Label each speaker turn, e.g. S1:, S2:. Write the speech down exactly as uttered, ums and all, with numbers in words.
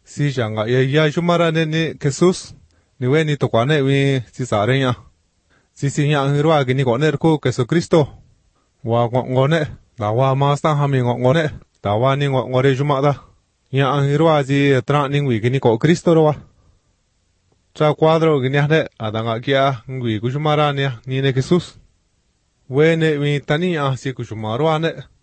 S1: si janga ya ya shumara ne ni Jesus ni we ni to kwane wi si sare ya si si ya ngirwa gini ko ne ko Jesucristo wa ngone da wa ma sta ha mi ngone da wa ni ngore juma da ya ngirwa ji tra ning wi gini ko Cristo ro wa cha cuadro gini hade adanga kia ngwi ku shumara ne ni ne Jesus we ne wi tani a si ku shumaro ane